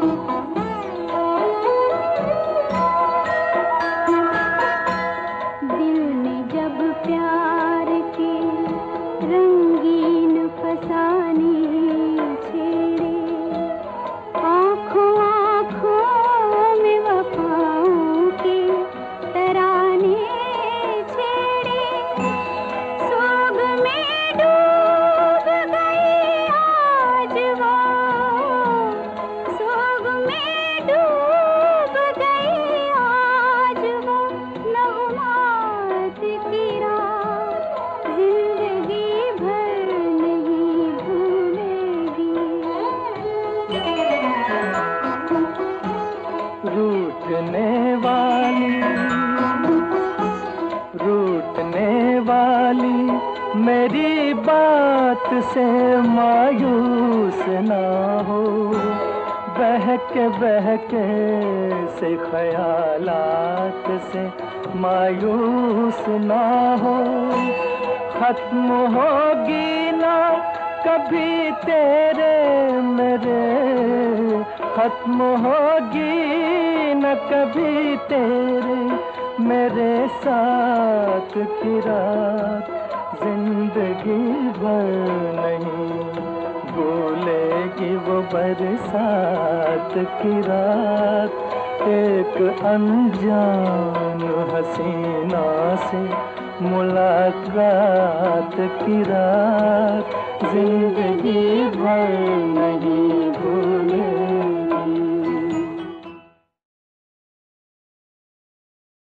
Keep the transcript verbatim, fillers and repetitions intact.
रूठने वाली रूठने वाली मेरी बात से मायूस ना हो, बहके बहके से ख्यालात से मायूस ना हो। खत्म होगी ना कभी तेरे मेरे, खत्म होगी न कभी तेरे मेरे साथ की रात, जिंदगी भर नहीं भूलेगी वो बरसात की रात। एक अनजान हसीना से मुलाकात की रात, जिंदगी भर नहीं भूलेगी।